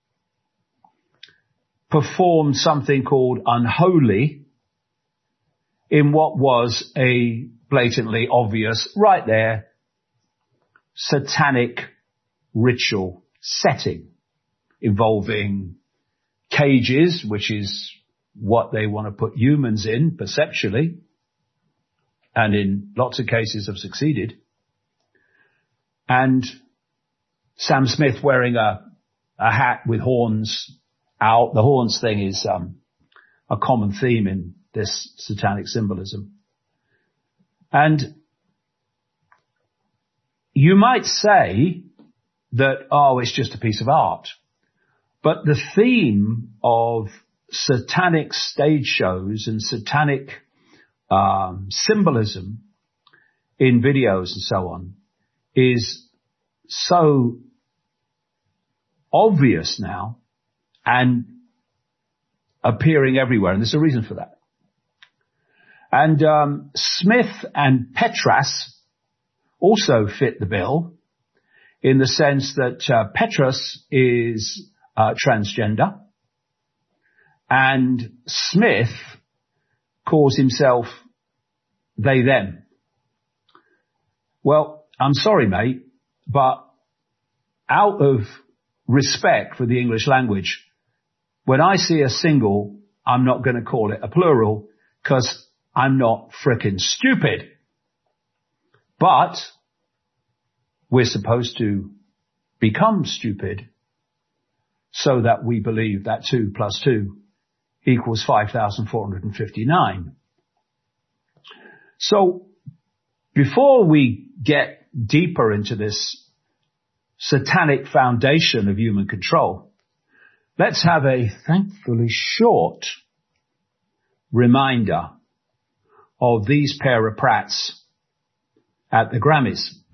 performed something called Unholy in what was a blatantly obvious, right there, satanic ritual setting involving cages, which is what they want to put humans in perceptually, and in lots of cases have succeeded. And Sam Smith wearing a hat with horns out. The horns thing is a common theme in this satanic symbolism. And you might say that, oh, it's just a piece of art. But the theme of satanic stage shows and satanic symbolism in videos and so on is so obvious now and appearing everywhere. And there's a reason for that. And Smith and Petras also fit the bill in the sense that Petras is transgender and Smith calls himself they, them. Well, I'm sorry, mate, but out of respect for the English language, when I see a single, I'm not going to call it a plural because I'm not frickin' stupid. But we're supposed to become stupid so that we believe that 2 + 2 equals 5,459. So before we get deeper into this satanic foundation of human control, let's have a thankfully short reminder of these pair of prats at the Grammys.